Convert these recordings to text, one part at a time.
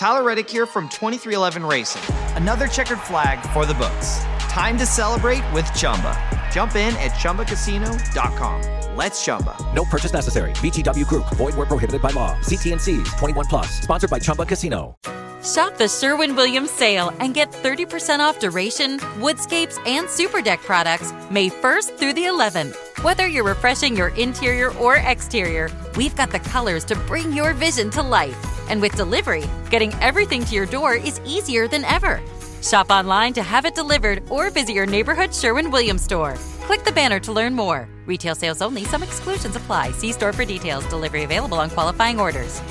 Tyler Reddick here from 2311 Racing. Another checkered flag for the books. Time to celebrate with Chumba. Jump in at ChumbaCasino.com. Let's Chumba. No purchase necessary. VGW Group. Void where prohibited by law. See T&Cs. 21 plus. Sponsored by Chumba Casino. Shop the Sherwin-Williams sale and get 30% off Duration, Woodscapes, and Superdeck products May 1st through the 11th. Whether you're refreshing your interior or exterior, we've got the colors to bring your vision to life. And with delivery, getting everything to your door is easier than ever. Shop online to have it delivered or visit your neighborhood Sherwin-Williams store. Click the banner to learn more. Retail sales only. Some exclusions apply. See store for details. Delivery available on qualifying orders.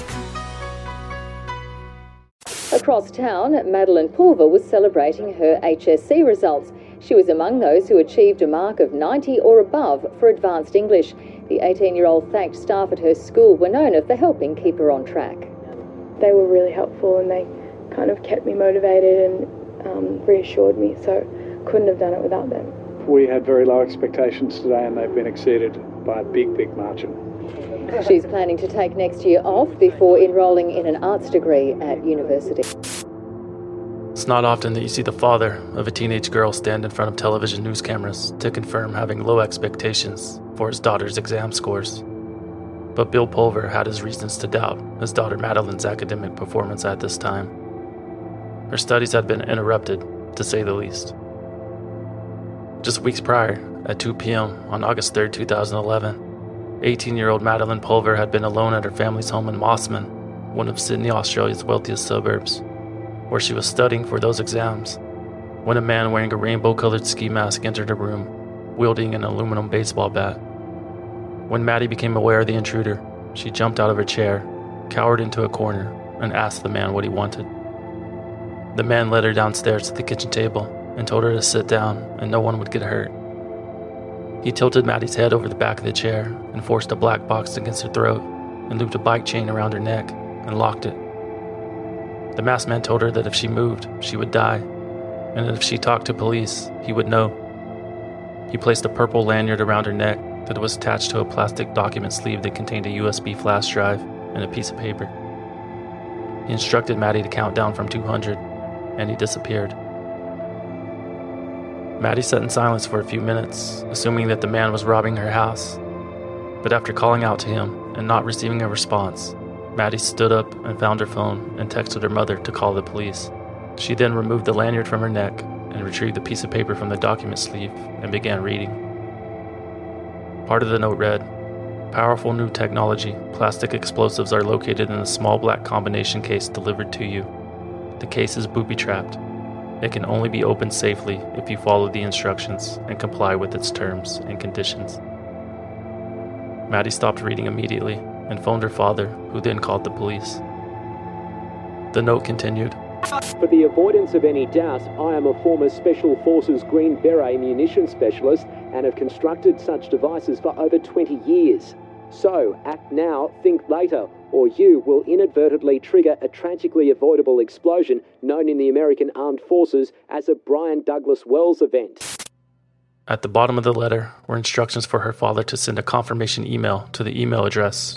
Across town, Madeline Pulver was celebrating her HSC results. She was among those who achieved a mark of 90 or above for Advanced English. The 18-year-old thanked staff at her school were known for helping keep her on track. They were really helpful and they kind of kept me motivated and reassured me, so couldn't have done it without them. We had very low expectations today and they've been exceeded by a big margin. She's planning to take next year off before enrolling in an arts degree at university. It's not often that you see the father of a teenage girl stand in front of television news cameras to confirm having low expectations for his daughter's exam scores. But Bill Pulver had his reasons to doubt his daughter Madeline's academic performance at this time. Her studies had been interrupted, to say the least. Just weeks prior, at 2 p.m. on August 3, 2011, 18-year-old Madeline Pulver had been alone at her family's home in Mossman, one of Sydney, Australia's wealthiest suburbs, where she was studying for those exams, when a man wearing a rainbow-colored ski mask entered her room, wielding an aluminum baseball bat. When Maddie became aware of the intruder, she jumped out of her chair, cowered into a corner, and asked the man what he wanted. The man led her downstairs to the kitchen table and told her to sit down and no one would get hurt. He tilted Maddie's head over the back of the chair and forced a black box against her throat and looped a bike chain around her neck and locked it. The masked man told her that if she moved, she would die, and that if she talked to police, he would know. He placed a purple lanyard around her neck that was attached to a plastic document sleeve that contained a USB flash drive and a piece of paper. He instructed Maddie to count down from 200, and he disappeared. Maddie sat in silence for a few minutes, assuming that the man was robbing her house. But after calling out to him and not receiving a response, Maddie stood up and found her phone and texted her mother to call the police. She then removed the lanyard from her neck and retrieved the piece of paper from the document sleeve and began reading. Part of the note read, "Powerful new technology. Plastic explosives are located in a small black combination case delivered to you. The case is booby-trapped. It can only be opened safely if you follow the instructions and comply with its terms and conditions." Maddie stopped reading immediately and phoned her father, who then called the police. The note continued, "For the avoidance of any doubt, I am a former Special Forces Green Beret munition specialist and have constructed such devices for over 20 years. So, act now, think later, or you will inadvertently trigger a tragically avoidable explosion known in the American Armed Forces as a Brian Douglas Wells event." At the bottom of the letter were instructions for her father to send a confirmation email to the email address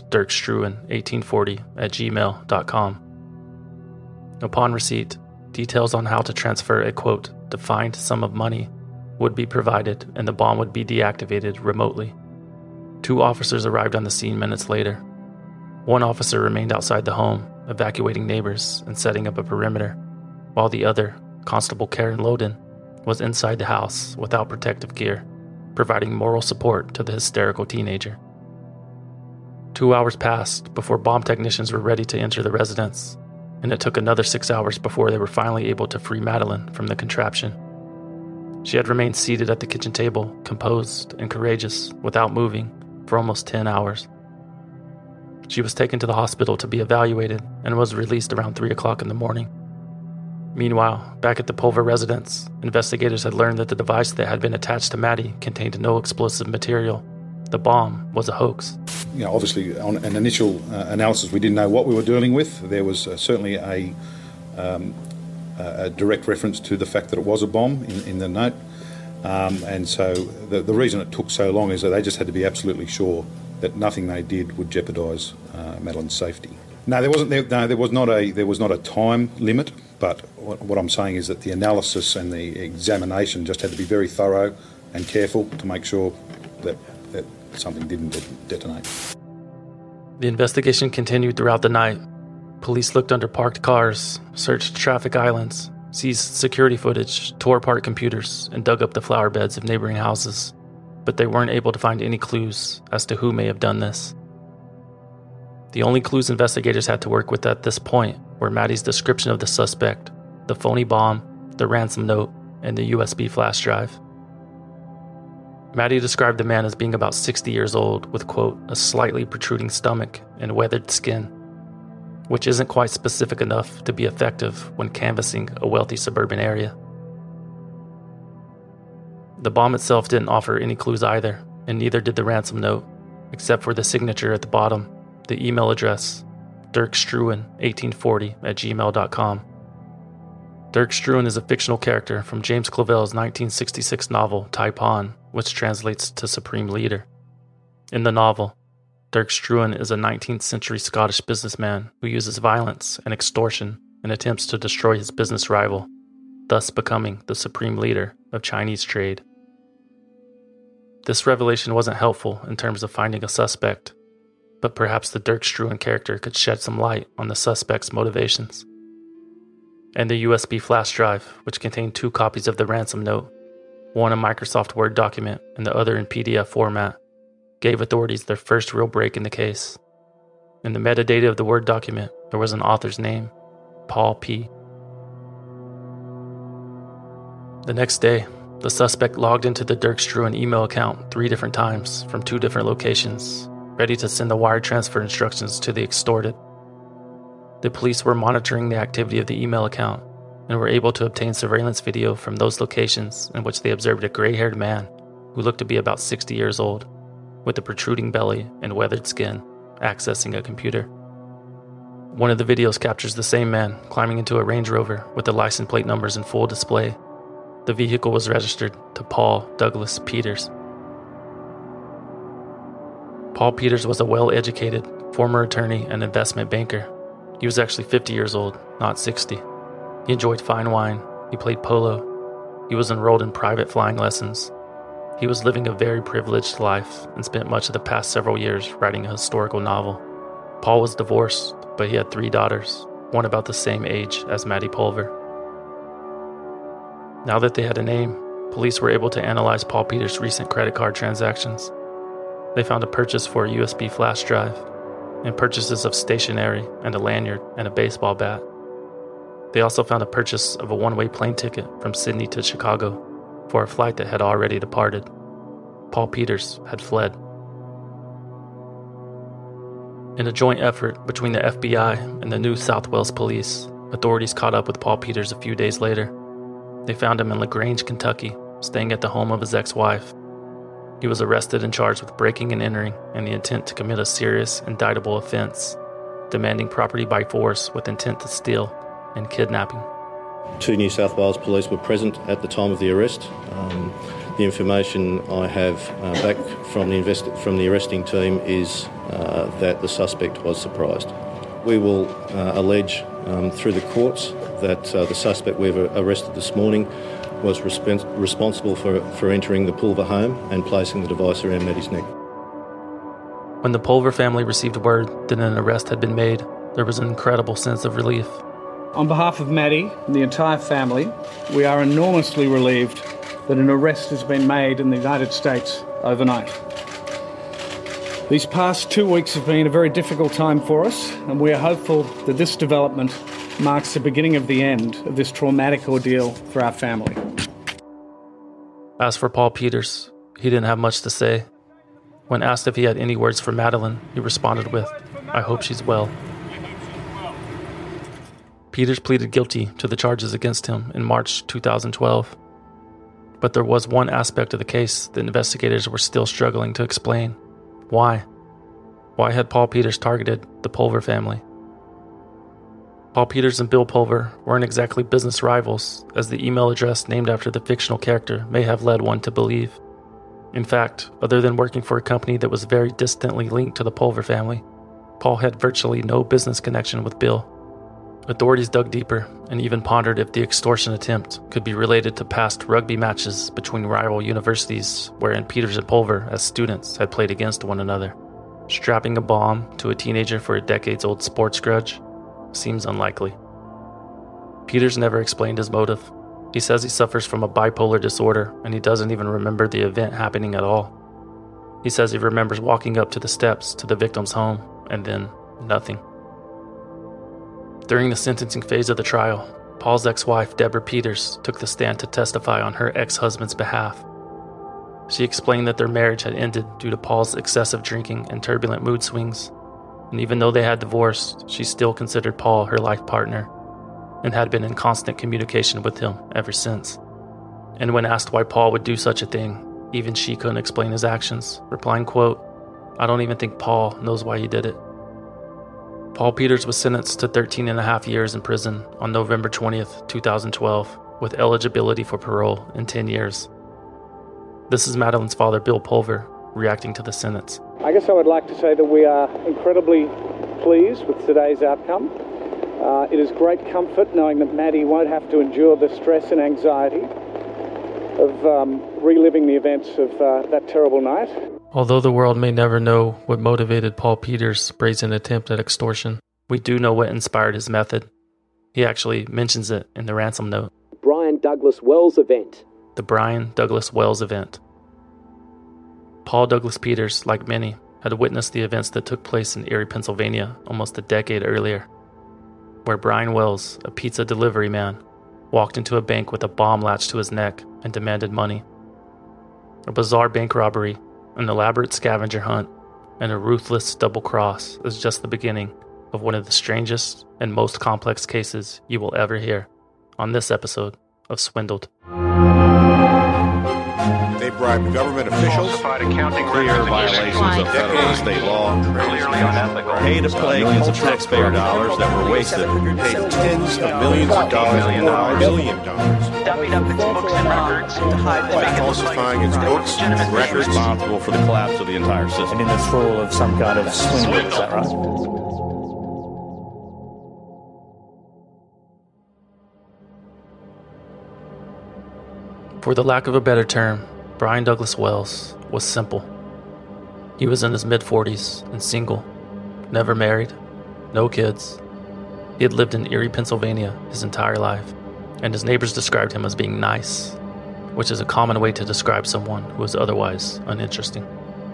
dirkstruan1840@gmail.com. Upon receipt, details on how to transfer a, quote, defined sum of money would be provided and the bomb would be deactivated remotely. 2 officers arrived on the scene minutes later. One officer remained outside the home, evacuating neighbors and setting up a perimeter, while the other, Constable Karen Loden, was inside the house without protective gear, providing moral support to the hysterical teenager. 2 hours passed before bomb technicians were ready to enter the residence, and it took another 6 hours before they were finally able to free Madeline from the contraption. She had remained seated at the kitchen table, composed and courageous, without moving, for almost 10 hours. She was taken to the hospital to be evaluated and was released around 3 o'clock in the morning. Meanwhile, back at the Pulver residence, investigators had learned that the device that had been attached to Maddie contained no explosive material. The bomb was a hoax. Obviously, on an initial analysis, we didn't know what we were dealing with. There was certainly a direct reference to the fact that it was a bomb in the note. And so the reason it took so long is that they just had to be absolutely sure that nothing they did would jeopardise Madeline's safety. No, there was not a time limit. But what I'm saying is that the analysis and the examination just had to be very thorough and careful to make sure that something didn't detonate. The investigation continued throughout the night. Police looked under parked cars, searched traffic islands, seized security footage, tore apart computers, and dug up the flower beds of neighboring houses. But they weren't able to find any clues as to who may have done this. The only clues investigators had to work with at this point were Maddie's description of the suspect, the phony bomb, the ransom note, and the USB flash drive. Maddie described the man as being about 60 years old with, quote, a slightly protruding stomach and weathered skin, which isn't quite specific enough to be effective when canvassing a wealthy suburban area. The bomb itself didn't offer any clues either, and neither did the ransom note, except for the signature at the bottom, the email address, dirkstruan1840@gmail.com. Dirk Struan is a fictional character from James Clavell's 1966 novel Taipan, which translates to Supreme Leader. In the novel, Dirk Struan is a 19th century Scottish businessman who uses violence and extortion in attempts to destroy his business rival, thus becoming the supreme leader of Chinese trade. This revelation wasn't helpful in terms of finding a suspect, but perhaps the Dirk Struan character could shed some light on the suspect's motivations. And the USB flash drive, which contained 2 copies of the ransom note, one a Microsoft Word document and the other in PDF format, gave authorities their first real break in the case. In the metadata of the Word document, there was an author's name, Paul P. The next day, the suspect logged into the Dirk Struan email account 3 different times from 2 different locations, ready to send the wire transfer instructions to the extorted. The police were monitoring the activity of the email account and were able to obtain surveillance video from those locations in which they observed a gray-haired man who looked to be about 60 years old, with a protruding belly and weathered skin, accessing a computer. One of the videos captures the same man climbing into a Range Rover with the license plate numbers in full display. The vehicle was registered to Paul Douglas Peters. Paul Peters was a well-educated former attorney and investment banker. He was actually 50 years old, not 60. He enjoyed fine wine. He played polo. He was enrolled in private flying lessons. He was living a very privileged life and spent much of the past several years writing a historical novel. Paul was divorced, but he had 3 daughters, one about the same age as Maddie Pulver. Now that they had a name, police were able to analyze Paul Peters' recent credit card transactions. They found a purchase for a USB flash drive, and purchases of stationery and a lanyard and a baseball bat. They also found a purchase of a one-way plane ticket from Sydney to Chicago for a flight that had already departed. Paul Peters had fled. In a joint effort between the FBI and the New South Wales Police, authorities caught up with Paul Peters a few days later. They found him in LaGrange, Kentucky, staying at the home of his ex-wife. He was arrested and charged with breaking and entering and the intent to commit a serious, indictable offense, demanding property by force with intent to steal, and kidnapping. 2 New South Wales police were present at the time of the arrest. The information I have back from the arresting team is that the suspect was surprised. We will allege through the courts that the suspect we've arrested this morning was responsible for entering the Pulver home and placing the device around Maddie's neck. When the Pulver family received word that an arrest had been made, there was an incredible sense of relief. On behalf of Maddie and the entire family, we are enormously relieved that an arrest has been made in the United States overnight. These past 2 weeks have been a very difficult time for us, and we are hopeful that this development marks the beginning of the end of this traumatic ordeal for our family. As for Paul Peters, he didn't have much to say. When asked if he had any words for Madeline, he responded with, "I hope she's well." Peters pleaded guilty to the charges against him in March 2012. But there was one aspect of the case that investigators were still struggling to explain. Why? Why had Paul Peters targeted the Pulver family? Paul Peters and Bill Pulver weren't exactly business rivals, as the email address named after the fictional character may have led one to believe. In fact, other than working for a company that was very distantly linked to the Pulver family, Paul had virtually no business connection with Bill. Authorities dug deeper and even pondered if the extortion attempt could be related to past rugby matches between rival universities wherein Peters and Pulver, as students, had played against one another. Strapping a bomb to a teenager for a decades-old sports grudge seems unlikely. Peters never explained his motive. He says he suffers from a bipolar disorder and he doesn't even remember the event happening at all. He says he remembers walking up to the steps to the victim's home and then nothing. During the sentencing phase of the trial, Paul's ex-wife, Deborah Peters, took the stand to testify on her ex-husband's behalf. She explained that their marriage had ended due to Paul's excessive drinking and turbulent mood swings, and even though they had divorced, she still considered Paul her life partner and had been in constant communication with him ever since. And when asked why Paul would do such a thing, even she couldn't explain his actions, replying, quote, "I don't even think Paul knows why he did it." Paul Peters was sentenced to 13 and a half years in prison on November 20th, 2012, with eligibility for parole in 10 years. This is Madeline's father, Bill Pulver, reacting to the sentence. I guess I would like to say that we are incredibly pleased with today's outcome. It is great comfort knowing that Maddie won't have to endure the stress and anxiety of reliving the events of that terrible night. Although the world may never know what motivated Paul Peters' brazen attempt at extortion, we do know what inspired his method. He actually mentions it in the ransom note. Brian Douglas Wells event. The Brian Douglas Wells event. Paul Douglas Peters, like many, had witnessed the events that took place in Erie, Pennsylvania almost a decade earlier, where Brian Wells, a pizza delivery man, walked into a bank with a bomb latched to his neck and demanded money. A bizarre bank robbery, an elaborate scavenger hunt, and a ruthless double cross is just the beginning of one of the strangest and most complex cases you will ever hear on this episode of Swindled. They bribed government officials, clear violations of federal and state law, pay to play millions of taxpayer dollars that were wasted, paid tens of millions of dollars, $1 billion. Dummied up its books and records to hide the by falsifying its books and records, responsible for the collapse of the entire system. And in this role of some kind of swindle, is that right? For the lack of a better term, Brian Douglas Wells was simple. He was in his mid-40s and single, never married, no kids. He had lived in Erie, Pennsylvania his entire life, and his neighbors described him as being nice, which is a common way to describe someone who is otherwise uninteresting.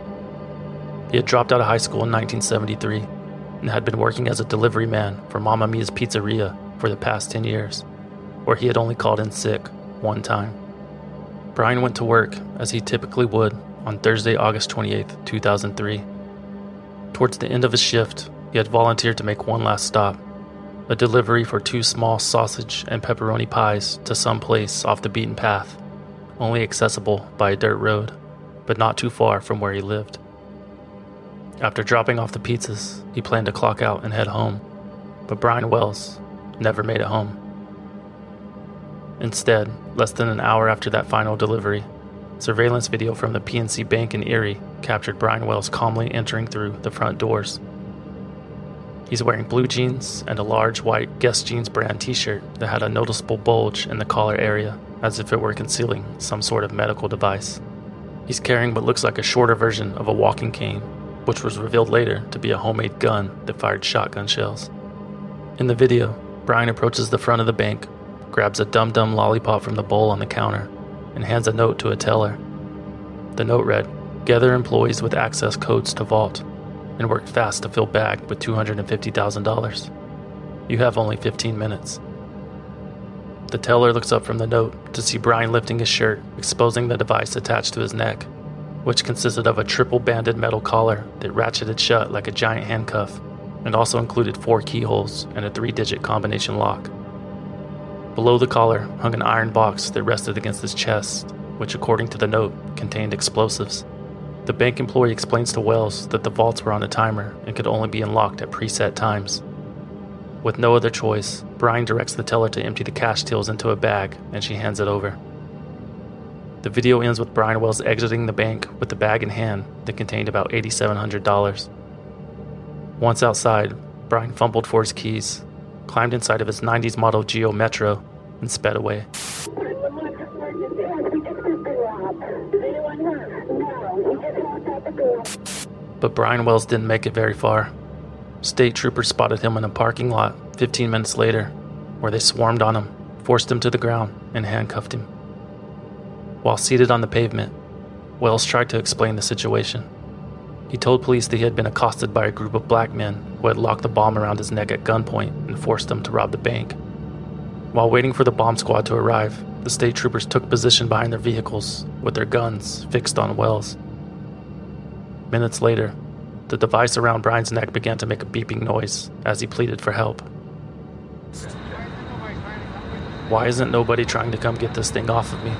He had dropped out of high school in 1973 and had been working as a delivery man for Mamma Mia's Pizzeria for the past 10 years, where he had only called in sick one time. Brian went to work, as he typically would, on Thursday, August 28, 2003. Towards the end of his shift, he had volunteered to make one last stop, a delivery for 2 small sausage and pepperoni pies to some place off the beaten path, only accessible by a dirt road, but not too far from where he lived. After dropping off the pizzas, he planned to clock out and head home, but Brian Wells never made it home. Instead, less than an hour after that final delivery, surveillance video from the PNC Bank in Erie captured Brian Wells calmly entering through the front doors. He's wearing blue jeans and a large white Guess Jeans brand t-shirt that had a noticeable bulge in the collar area, as if it were concealing some sort of medical device. He's carrying what looks like a shorter version of a walking cane, which was revealed later to be a homemade gun that fired shotgun shells. In the video, Brian approaches the front of the bank, grabs a Dum Dum lollipop from the bowl on the counter, and hands a note to a teller. The note read, "Gather employees with access codes to vault, and work fast to fill bag with $250,000. You have only 15 minutes." The teller looks up from the note to see Brian lifting his shirt, exposing the device attached to his neck, which consisted of a triple-banded metal collar that ratcheted shut like a giant handcuff, and also included 4 keyholes and a 3-digit combination lock. Below the collar hung an iron box that rested against his chest, which, according to the note, contained explosives. The bank employee explains to Wells that the vaults were on a timer and could only be unlocked at preset times. With no other choice, Brian directs the teller to empty the cash tills into a bag, and she hands it over. The video ends with Brian Wells exiting the bank with the bag in hand that contained about $8,700. Once outside, Brian fumbled for his keys, climbed inside of his 90s model Geo Metro, and sped away. But Brian Wells didn't make it very far. State troopers spotted him in a parking lot 15 minutes later, where they swarmed on him, forced him to the ground, and handcuffed him. While seated on the pavement, Wells tried to explain the situation. He told police that he had been accosted by a group of black men who had locked the bomb around his neck at gunpoint and forced him to rob the bank. While waiting for the bomb squad to arrive, the state troopers took position behind their vehicles with their guns fixed on Wells. Minutes later, the device around Brian's neck began to make a beeping noise as he pleaded for help. Why isn't nobody trying to come get this thing off of me?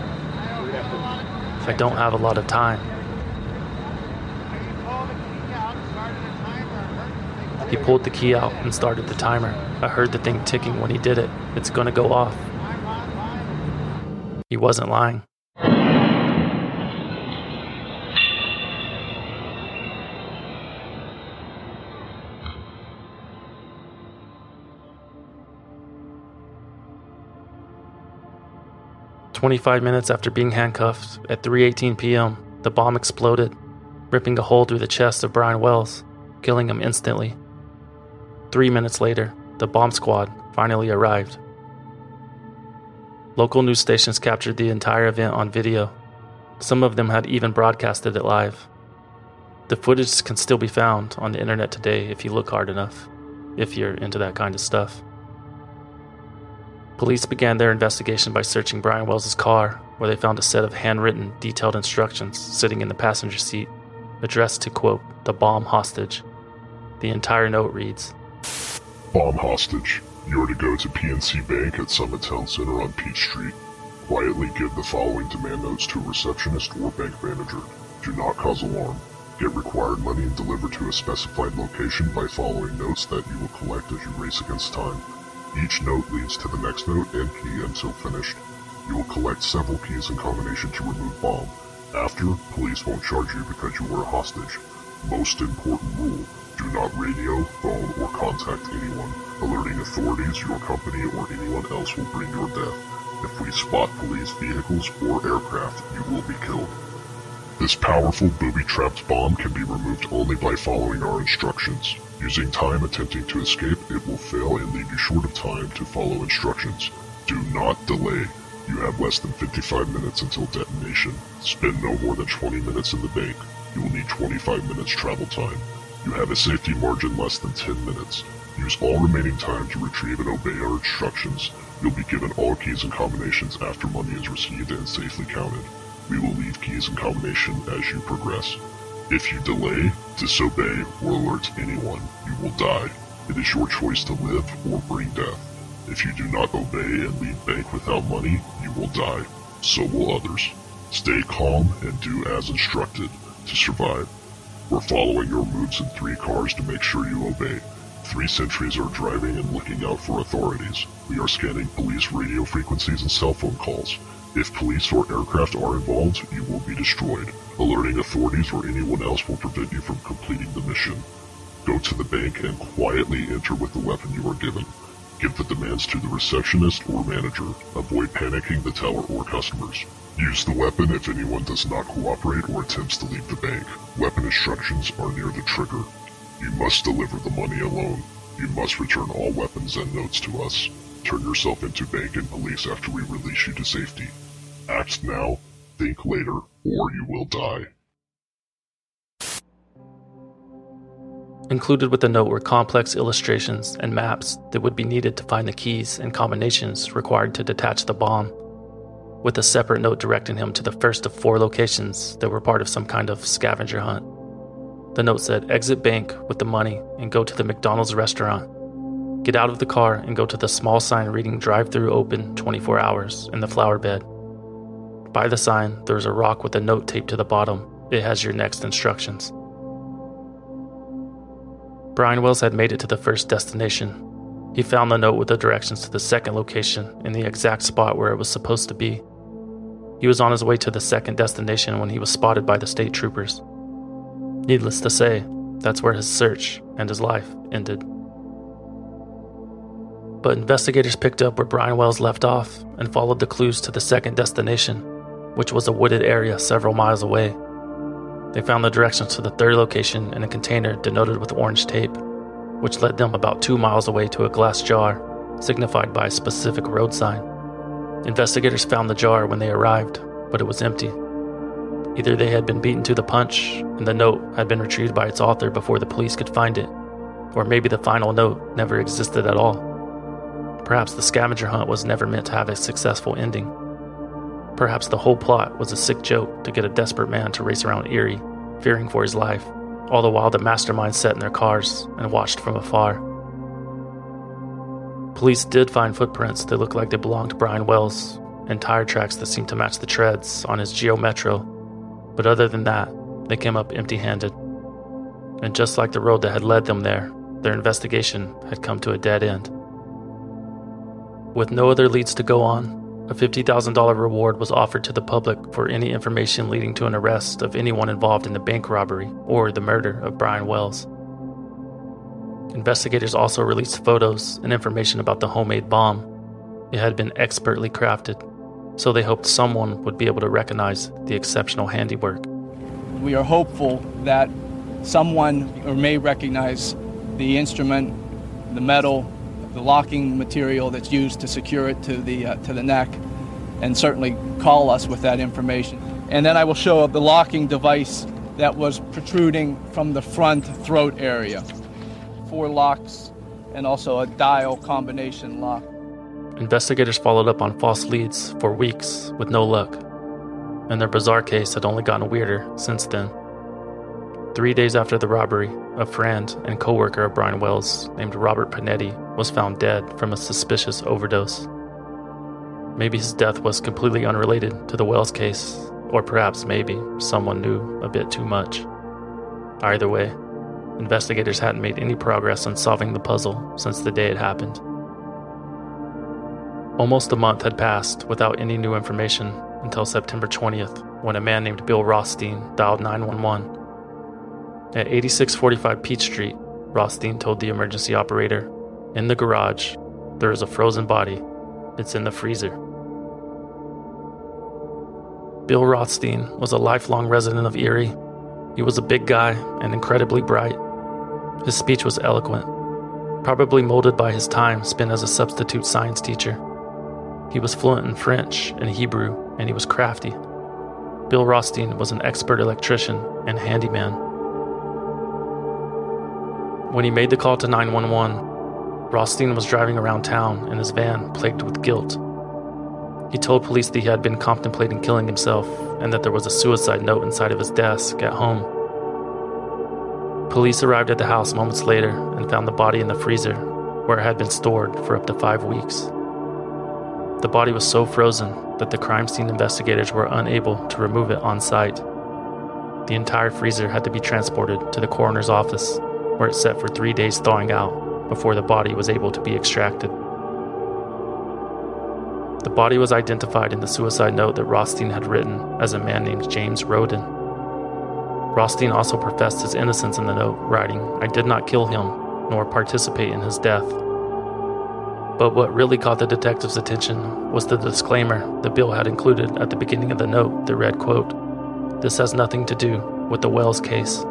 I don't have a lot of time. He pulled the key out and started the timer. I heard the thing ticking when he did it. It's gonna go off. He wasn't lying. "25 minutes after being handcuffed, at 3:18 p.m., the bomb exploded, ripping a hole through the chest of Brian Wells, killing him instantly. 3 minutes later, the bomb squad finally arrived. Local news stations captured the entire event on video. Some of them had even broadcasted it live. The footage can still be found on the internet today if you look hard enough, if you're into that kind of stuff. Police began their investigation by searching Brian Wells' car, where they found a set of handwritten, detailed instructions sitting in the passenger seat, addressed to, quote, the bomb hostage. The entire note reads, "Bomb hostage. You are to go to PNC Bank at Summit Town Center on Peach Street. Quietly give the following demand notes to a receptionist or bank manager. Do not cause alarm. Get required money and deliver to a specified location by following notes that you will collect as you race against time. Each note leads to the next note and key until finished. You will collect several keys in combination to remove bomb. After, police won't charge you because you were a hostage. Most important rule, do not radio, phone, or contact anyone. Alerting authorities, your company, or anyone else will bring your death. If we spot police vehicles or aircraft, you will be killed. This powerful booby-trapped bomb can be removed only by following our instructions. Using time attempting to escape, it will fail and leave you short of time to follow instructions. Do not delay. You have less than 55 minutes until detonation. Spend no more than 20 minutes in the bank. You will need 25 minutes travel time. You have a safety margin less than 10 minutes. Use all remaining time to retrieve and obey our instructions. You'll be given all keys and combinations after money is received and safely counted. We will leave keys in combination as you progress. If you delay, disobey, or alert anyone, you will die. It is your choice to live or bring death. If you do not obey and leave bank without money, you will die. So will others. Stay calm and do as instructed to survive. We're following your moves in 3 cars to make sure you obey. 3 sentries are driving and looking out for authorities. We are scanning police radio frequencies and cell phone calls. If police or aircraft are involved, you will be destroyed. Alerting authorities or anyone else will prevent you from completing the mission. Go to the bank and quietly enter with the weapon you are given. Give the demands to the receptionist or manager. Avoid panicking the teller or customers. Use the weapon if anyone does not cooperate or attempts to leave the bank. Weapon instructions are near the trigger. You must deliver the money alone. You must return all weapons and notes to us. Turn yourself into bank and police after we release you to safety. Act now, think later, or you will die. Included with the note were complex illustrations and maps that would be needed to find the keys and combinations required to detach the bomb, with a separate note directing him to the first of 4 locations that were part of some kind of scavenger hunt. The note said, exit bank with the money and go to the McDonald's restaurant. Get out of the car and go to the small sign reading drive-thru open 24 hours in the flower bed. By the sign, there's a rock with a note taped to the bottom. It has your next instructions. Brian Wells had made it to the first destination. He found the note with the directions to the second location in the exact spot where it was supposed to be. He was on his way to the second destination when he was spotted by the state troopers. Needless to say, That's where his search and his life ended. But investigators picked up where Brian Wells left off and followed the clues to the second destination, which was a wooded area several miles away. They found the directions to the third location in a container denoted with orange tape, which led them about 2 miles away to a glass jar, signified by a specific road sign. Investigators found the jar when they arrived, but it was empty. Either they had been beaten to the punch and the note had been retrieved by its author before the police could find it, or maybe the final note never existed at all. Perhaps the scavenger hunt was never meant to have a successful ending. Perhaps the whole plot was a sick joke to get a desperate man to race around Erie, fearing for his life, all the while the masterminds sat in their cars and watched from afar. Police did find footprints that looked like they belonged to Brian Wells, and tire tracks that seemed to match the treads on his Geo Metro, but other than that, they came up empty-handed. And just like the road that had led them there, their investigation had come to a dead end. With no other leads to go on, a $50,000 reward was offered to the public for any information leading to an arrest of anyone involved in the bank robbery or the murder of Brian Wells. Investigators also released photos and information about the homemade bomb. It had been expertly crafted, so they hoped someone would be able to recognize the exceptional handiwork. We are hopeful that someone may recognize the instrument, the metal, the locking material that's used to secure it to the neck, and certainly call us with that information. And then I will show the locking device that was protruding from the front throat area. 4 locks and also a dial combination lock. Investigators followed up on false leads for weeks with no luck, and their bizarre case had only gotten weirder since then. 3 days after the robbery, a friend and co-worker of Brian Wells named Robert Panetti was found dead from a suspicious overdose. Maybe his death was completely unrelated to the Wells case, or perhaps maybe someone knew a bit too much. Either way, investigators hadn't made any progress on solving the puzzle since the day it happened. Almost a month had passed without any new information until September 20th, when a man named Bill Rothstein dialed 911. At 8645 Peach Street, Rothstein told the emergency operator, "In the garage, there is a frozen body. It's in the freezer." Bill Rothstein was a lifelong resident of Erie. He was a big guy and incredibly bright. His speech was eloquent, probably molded by his time spent as a substitute science teacher. He was fluent in French and Hebrew, and he was crafty. Bill Rothstein was an expert electrician and handyman. When he made the call to 911, Rothstein was driving around town in his van plagued with guilt. He told police that he had been contemplating killing himself and that there was a suicide note inside of his desk at home. Police arrived at the house moments later and found the body in the freezer, where it had been stored for up to 5 weeks. The body was so frozen that the crime scene investigators were unable to remove it on site. The entire freezer had to be transported to the coroner's office, where it sat for 3 days thawing out before the body was able to be extracted. The body was identified in the suicide note that Rothstein had written as a man named James Roden. Rothstein also professed his innocence in the note, writing, "I did not kill him, nor participate in his death." But what really caught the detectives' attention was the disclaimer that Bill had included at the beginning of the note that read, quote, "This has nothing to do with the Wells case."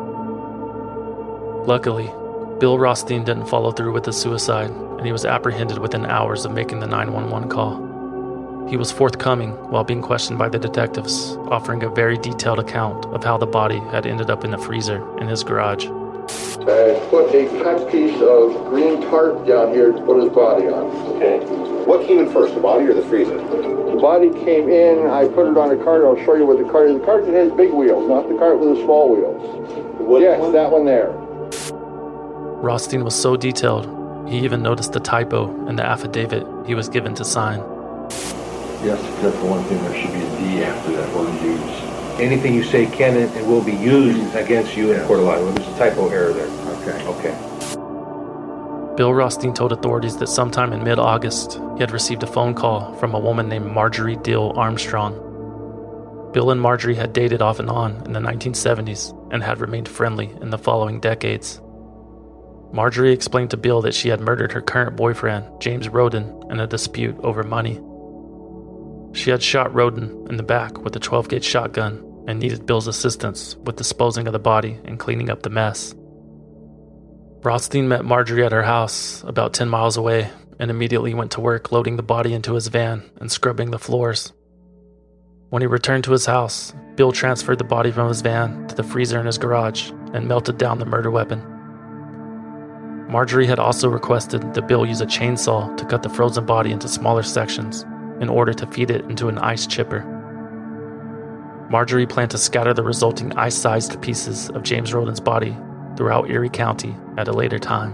Luckily, Bill Rothstein didn't follow through with his suicide, and he was apprehended within hours of making the 911 call. He was forthcoming while being questioned by the detectives, offering a very detailed account of how the body had ended up in the freezer in his garage. I put a cut piece of green tarp down here to put his body on. Okay. What came in first, the body or the freezer? The body came in, I put it on a cart. I'll show you what the cart is. The cart that has big wheels, not the cart with the small wheels. Yes, that one there. Rothstein was so detailed, he even noticed the typo in the affidavit he was given to sign. Yes, except for one thing, there should be a D after that word used. Anything you say can and will be used against you in court of law. Well, there's a typo error there. Okay. Bill Rothstein told authorities that sometime in mid-August, he had received a phone call from a woman named Marjorie Dill Armstrong. Bill and Marjorie had dated off and on in the 1970s and had remained friendly in the following decades. Marjorie explained to Bill that she had murdered her current boyfriend, James Roden, in a dispute over money. She had shot Roden in the back with a 12-gauge shotgun and needed Bill's assistance with disposing of the body and cleaning up the mess. Rothstein met Marjorie at her house about 10 miles away and immediately went to work loading the body into his van and scrubbing the floors. When he returned to his house, Bill transferred the body from his van to the freezer in his garage and melted down the murder weapon. Marjorie had also requested that Bill use a chainsaw to cut the frozen body into smaller sections in order to feed it into an ice chipper. Marjorie planned to scatter the resulting ice-sized pieces of James Roden's body throughout Erie County at a later time.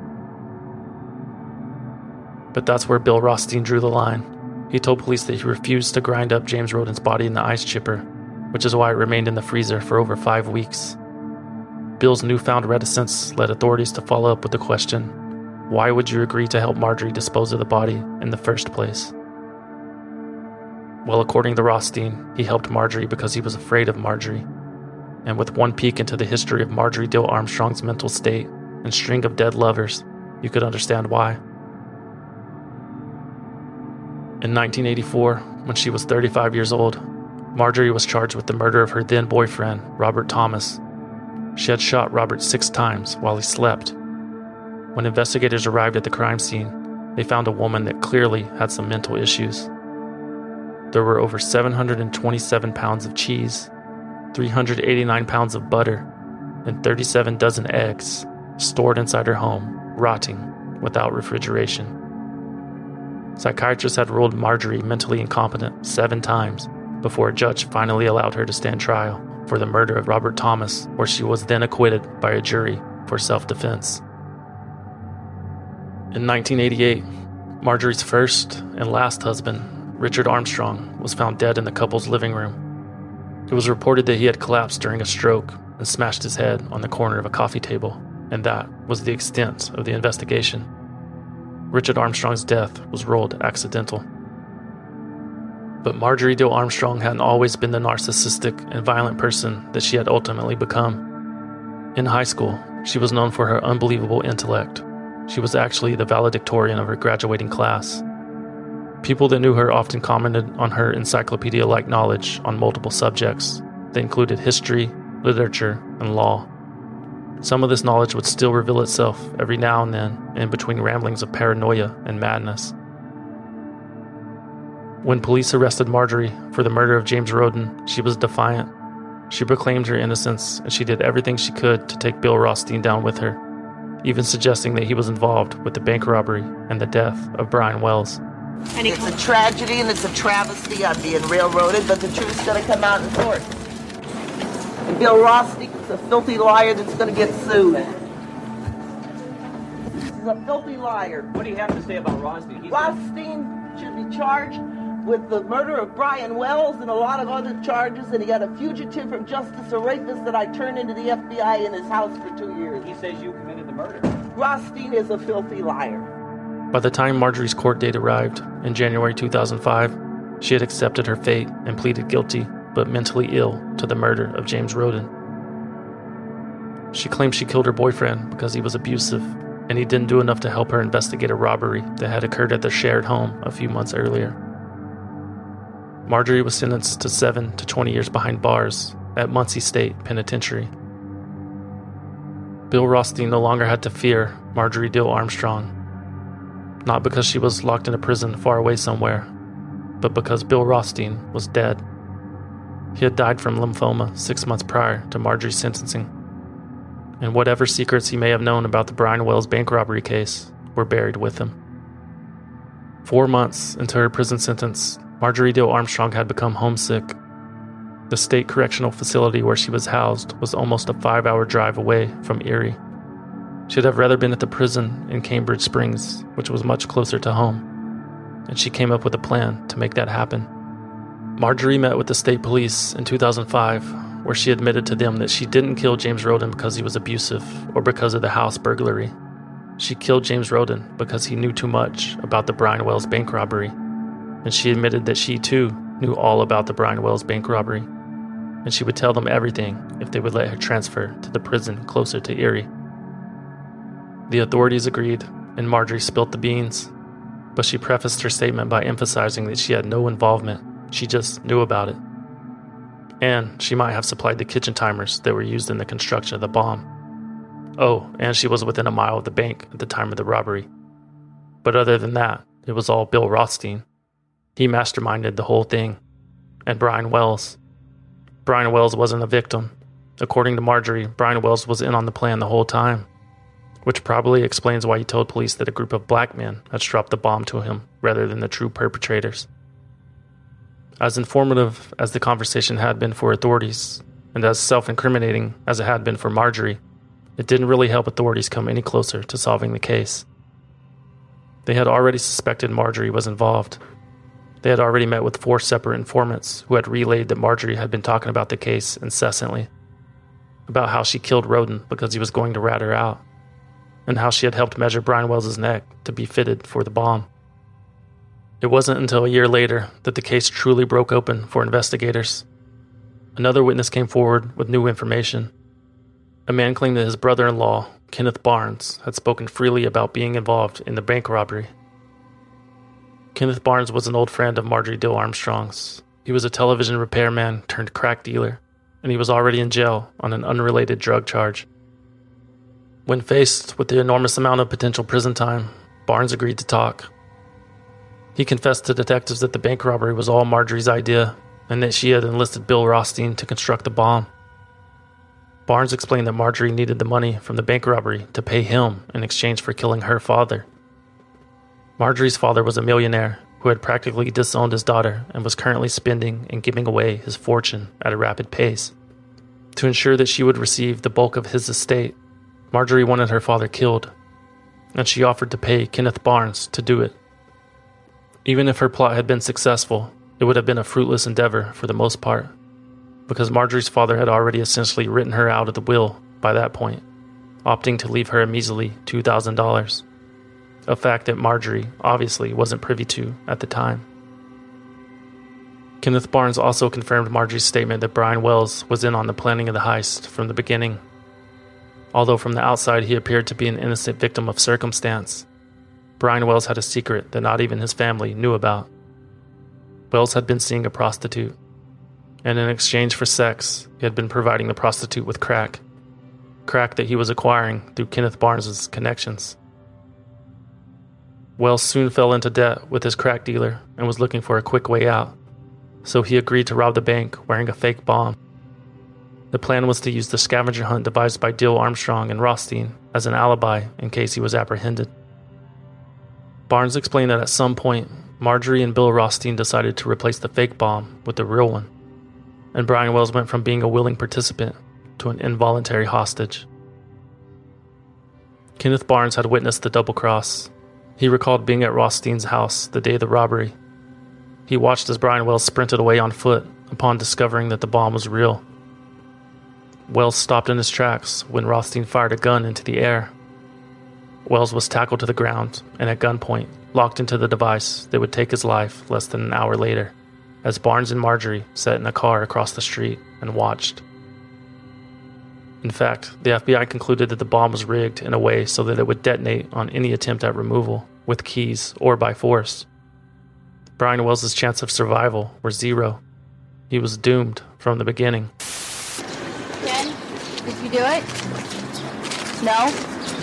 But that's where Bill Rothstein drew the line. He told police that he refused to grind up James Roden's body in the ice chipper, which is why it remained in the freezer for over 5 weeks. Bill's newfound reticence led authorities to follow up with the question, why would you agree to help Marjorie dispose of the body in the first place? Well, according to Rothstein, he helped Marjorie because he was afraid of Marjorie. And with one peek into the history of Marjorie Dale Armstrong's mental state and string of dead lovers, you could understand why. In 1984, when she was 35 years old, Marjorie was charged with the murder of her then boyfriend, Robert Thomas. She had shot Robert 6 times while he slept. When investigators arrived at the crime scene, they found a woman that clearly had some mental issues. There were over 727 pounds of cheese, 389 pounds of butter, and 37 dozen eggs stored inside her home, rotting without refrigeration. Psychiatrists had ruled Marjorie mentally incompetent 7 times before a judge finally allowed her to stand trial for the murder of Robert Thomas, where she was then acquitted by a jury for self-defense. In 1988, Marjorie's first and last husband, Richard Armstrong, was found dead in the couple's living room. It was reported that he had collapsed during a stroke and smashed his head on the corner of a coffee table, and that was the extent of the investigation. Richard Armstrong's death was ruled accidental. But Marjorie Dale Armstrong hadn't always been the narcissistic and violent person that she had ultimately become. In high school, she was known for her unbelievable intellect. She was actually the valedictorian of her graduating class. People that knew her often commented on her encyclopedia-like knowledge on multiple subjects. They included history, literature, and law. Some of this knowledge would still reveal itself every now and then in between ramblings of paranoia and madness. When police arrested Marjorie for the murder of James Roden, she was defiant. She proclaimed her innocence, and she did everything she could to take Bill Rothstein down with her, even suggesting that he was involved with the bank robbery and the death of Brian Wells. And it's a tragedy and it's a travesty. I'm being railroaded, but the truth's going to come out in court. And Bill Rothstein is a filthy liar that's going to get sued. He's a filthy liar. What do you have to say about Rothstein? Rothstein should be charged with the murder of Brian Wells and a lot of other charges, and he got a fugitive from justice, a rapist that I turned into the FBI in his house for 2 years. He says you committed the murder. Rothstein is a filthy liar. By the time Marjorie's court date arrived in January 2005, she had accepted her fate and pleaded guilty, but mentally ill, to the murder of James Roden. She claimed she killed her boyfriend because he was abusive, and he didn't do enough to help her investigate a robbery that had occurred at their shared home a few months earlier. Marjorie was sentenced to 7 to 20 years behind bars at Muncie State Penitentiary. Bill Rothstein no longer had to fear Marjorie Dale Armstrong, not because she was locked in a prison far away somewhere, but because Bill Rothstein was dead. He had died from lymphoma 6 months prior to Marjorie's sentencing, and whatever secrets he may have known about the Brian Wells bank robbery case were buried with him. 4 months into her prison sentence, Marjorie Dale Armstrong had become homesick. The state correctional facility where she was housed was almost a 5-hour drive away from Erie. She'd have rather been at the prison in Cambridge Springs, which was much closer to home, and she came up with a plan to make that happen. Marjorie met with the state police in 2005, where she admitted to them that she didn't kill James Roden because he was abusive or because of the house burglary. She killed James Roden because he knew too much about the Brian Wells bank robbery, and she admitted that she too knew all about the Brian Wells bank robbery, and she would tell them everything if they would let her transfer to the prison closer to Erie. The authorities agreed, and Marjorie spilt the beans, but she prefaced her statement by emphasizing that she had no involvement, she just knew about it. And she might have supplied the kitchen timers that were used in the construction of the bomb. Oh, and she was within a mile of the bank at the time of the robbery. But other than that, it was all Bill Rothstein. He masterminded the whole thing. And Brian Wells. Brian Wells wasn't a victim. According to Marjorie, Brian Wells was in on the plan the whole time, which probably explains why he told police that a group of black men had dropped the bomb to him rather than the true perpetrators. As informative as the conversation had been for authorities, and as self-incriminating as it had been for Marjorie, it didn't really help authorities come any closer to solving the case. They had already suspected Marjorie was involved. They had already met with 4 separate informants who had relayed that Marjorie had been talking about the case incessantly, about how she killed Roden because he was going to rat her out, and how she had helped measure Brian Wells' neck to be fitted for the bomb. It wasn't until a year later that the case truly broke open for investigators. Another witness came forward with new information. A man claimed that his brother-in-law, Kenneth Barnes, had spoken freely about being involved in the bank robbery. Kenneth Barnes was an old friend of Marjorie Dill Armstrong's. He was a television repairman turned crack dealer, and he was already in jail on an unrelated drug charge. When faced with the enormous amount of potential prison time, Barnes agreed to talk. He confessed to detectives that the bank robbery was all Marjorie's idea, and that she had enlisted Bill Rothstein to construct the bomb. Barnes explained that Marjorie needed the money from the bank robbery to pay him in exchange for killing her father. Marjorie's father was a millionaire who had practically disowned his daughter and was currently spending and giving away his fortune at a rapid pace. To ensure that she would receive the bulk of his estate, Marjorie wanted her father killed, and she offered to pay Kenneth Barnes to do it. Even if her plot had been successful, it would have been a fruitless endeavor for the most part, because Marjorie's father had already essentially written her out of the will by that point, opting to leave her a measly $2,000, a fact that Marjorie obviously wasn't privy to at the time. Kenneth Barnes also confirmed Marjorie's statement that Brian Wells was in on the planning of the heist from the beginning. Although from the outside he appeared to be an innocent victim of circumstance, Brian Wells had a secret that not even his family knew about. Wells had been seeing a prostitute, and in exchange for sex, he had been providing the prostitute with crack that he was acquiring through Kenneth Barnes' connections. Wells soon fell into debt with his crack dealer and was looking for a quick way out, so he agreed to rob the bank wearing a fake bomb. The plan was to use the scavenger hunt devised by Dill Armstrong and Rothstein as an alibi in case he was apprehended. Barnes explained that at some point, Marjorie and Bill Rothstein decided to replace the fake bomb with the real one, and Brian Wells went from being a willing participant to an involuntary hostage. Kenneth Barnes had witnessed the double cross. He recalled being at Rothstein's house the day of the robbery. He watched as Brian Wells sprinted away on foot upon discovering that the bomb was real. Wells stopped in his tracks when Rothstein fired a gun into the air. Wells was tackled to the ground and at gunpoint locked into the device that would take his life less than an hour later, as Barnes and Marjorie sat in a car across the street and watched. In fact, the FBI concluded that the bomb was rigged in a way so that it would detonate on any attempt at removal, with keys or by force. Brian Wells' chance of survival were zero. He was doomed from the beginning. Ken, did you do it? No?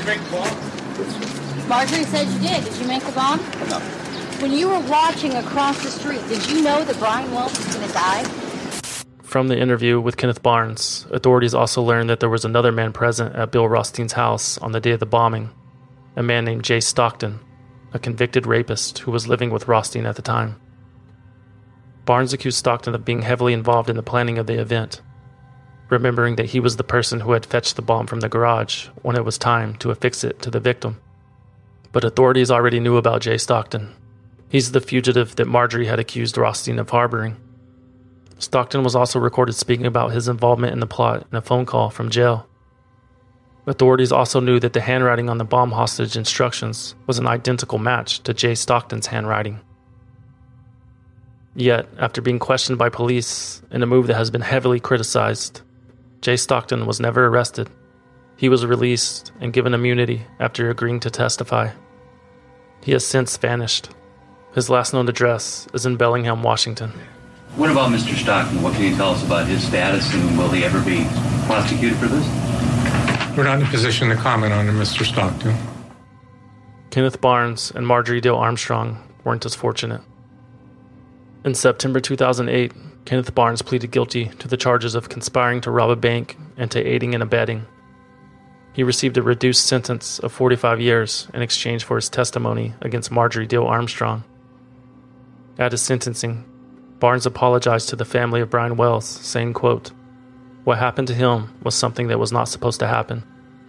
Marjorie said you did. Did you make the bomb? No. When you were watching across the street, did you know that Brian Wells was going to die? From the interview with Kenneth Barnes, authorities also learned that there was another man present at Bill Rothstein's house on the day of the bombing, a man named Jay Stockton, a convicted rapist who was living with Rothstein at the time. Barnes accused Stockton of being heavily involved in the planning of the event, remembering that he was the person who had fetched the bomb from the garage when it was time to affix it to the victim. But authorities already knew about Jay Stockton. He's the fugitive that Marjorie had accused Rothstein of harboring. Stockton was also recorded speaking about his involvement in the plot in a phone call from jail. Authorities also knew that the handwriting on the bomb hostage instructions was an identical match to Jay Stockton's handwriting. Yet, after being questioned by police in a move that has been heavily criticized, Jay Stockton was never arrested. He was released and given immunity after agreeing to testify. He has since vanished. His last known address is in Bellingham, Washington. What about Mr. Stockton? What can you tell us about his status, and will he ever be prosecuted for this? We're not in a position to comment on Mr. Stockton. Kenneth Barnes and Marjorie Dale Armstrong weren't as fortunate. In September 2008, Kenneth Barnes pleaded guilty to the charges of conspiring to rob a bank and to aiding and abetting. He received a reduced sentence of 45 years in exchange for his testimony against Marjorie Dale Armstrong. At his sentencing, Barnes apologized to the family of Brian Wells, saying, quote, "What happened to him was something that was not supposed to happen."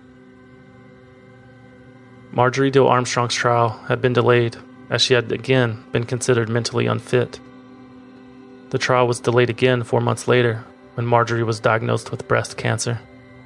Marjorie Dale Armstrong's trial had been delayed as she had again been considered mentally unfit. The trial was delayed again 4 months later when Marjorie was diagnosed with breast cancer.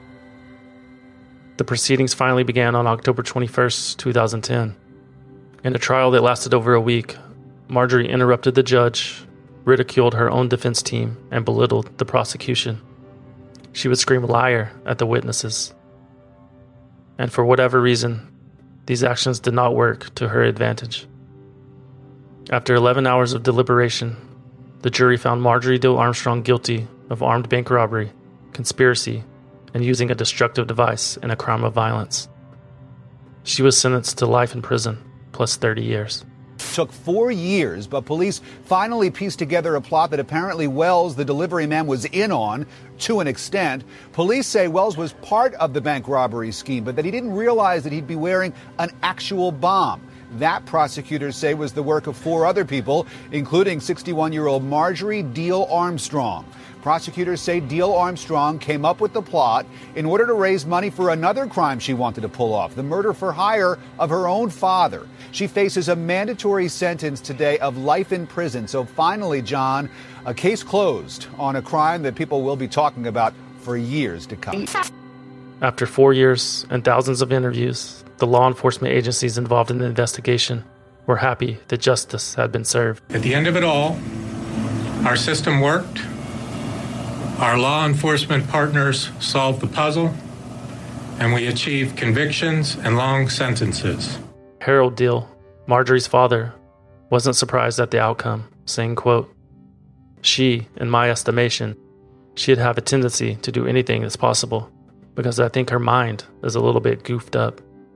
The proceedings finally began on October 21st, 2010. In a trial that lasted over a week, Marjorie interrupted the judge, ridiculed her own defense team, and belittled the prosecution. She would scream "liar" at the witnesses. And for whatever reason, these actions did not work to her advantage. After 11 hours of deliberation, the jury found Marjorie Dale Armstrong guilty of armed bank robbery, conspiracy, and using a destructive device in a crime of violence. She was sentenced to life in prison, plus 30 years. Took 4 years, but police finally pieced together a plot that apparently Wells, the delivery man, was in on to an extent. Police say Wells was part of the bank robbery scheme, but that he didn't realize that he'd be wearing an actual bomb. That, prosecutors say, was the work of 4 other people, including 61-year-old Marjorie Dale Armstrong. Prosecutors say Dale Armstrong came up with the plot in order to raise money for another crime she wanted to pull off, the murder for hire of her own father. She faces a mandatory sentence today of life in prison. So finally, John, a case closed on a crime that people will be talking about for years to come. After 4 years and thousands of interviews, the law enforcement agencies involved in the investigation were happy that justice had been served. At the end of it all, our system worked. Our law enforcement partners solved the puzzle, and we achieved convictions and long sentences. Harold Dale, Marjorie's father, wasn't surprised at the outcome, saying, quote, "She, in my estimation, she'd have a tendency to do anything that's possible, because I think her mind is a little bit goofed up."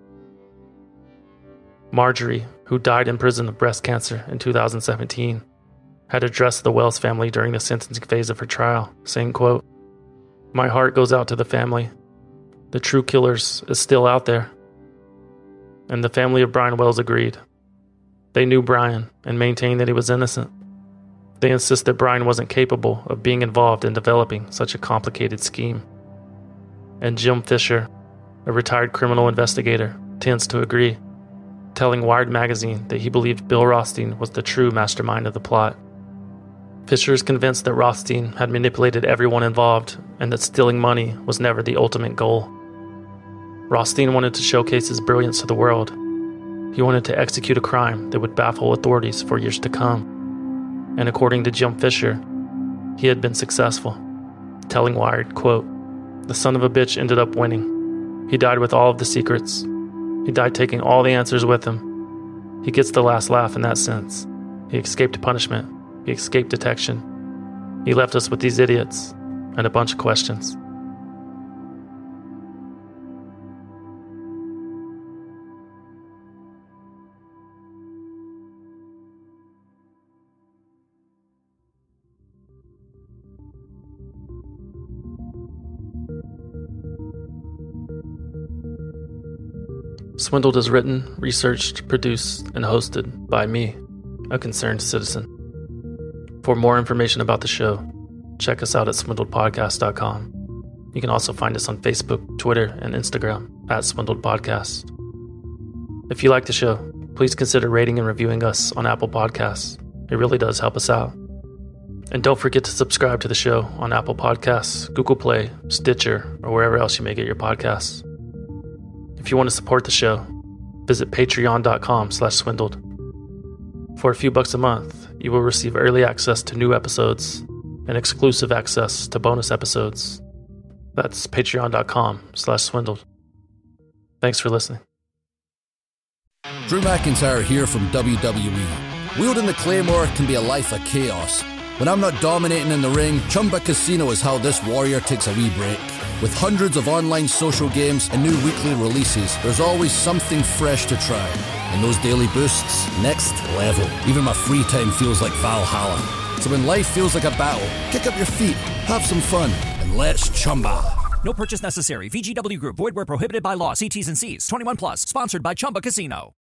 Marjorie, who died in prison of breast cancer in 2017, had addressed the Wells family during the sentencing phase of her trial, saying, quote, "My heart goes out to the family. The true killers is still out there." And the family of Brian Wells agreed. They knew Brian and maintained that he was innocent. They insist that Brian wasn't capable of being involved in developing such a complicated scheme. And Jim Fisher, a retired criminal investigator, tends to agree, telling Wired magazine that he believed Bill Rothstein was the true mastermind of the plot. Fisher is convinced that Rothstein had manipulated everyone involved and that stealing money was never the ultimate goal. Rothstein wanted to showcase his brilliance to the world. He wanted to execute a crime that would baffle authorities for years to come. And according to Jim Fisher, he had been successful, telling Wired, quote, "The son of a bitch ended up winning. He died with all of the secrets. He died taking all the answers with him. He gets the last laugh in that sense. He escaped punishment. He escaped detection. He left us with these idiots and a bunch of questions." Swindled is written, researched, produced, and hosted by me, a concerned citizen. For more information about the show, check us out at swindledpodcast.com. You can also find us on Facebook, Twitter, and Instagram at Swindled Podcast. If you like the show, please consider rating and reviewing us on Apple Podcasts. It really does help us out. And don't forget to subscribe to the show on Apple Podcasts, Google Play, Stitcher, or wherever else you may get your podcasts. If you want to support the show, visit patreon.com/swindled. For a few bucks a month, you will receive early access to new episodes and exclusive access to bonus episodes. That's patreon.com/swindled. Thanks for listening. Drew McIntyre here from WWE. Wielding the Claymore can be a life of chaos. When I'm not dominating in the ring, Chumba Casino is how this warrior takes a wee break. With hundreds of online social games and new weekly releases, there's always something fresh to try. And those daily boosts, next level. Even my free time feels like Valhalla. So when life feels like a battle, kick up your feet, have some fun, and let's Chumba. No purchase necessary. VGW Group. Void where prohibited by law. See T's and C's. 21 plus. Sponsored by Chumba Casino.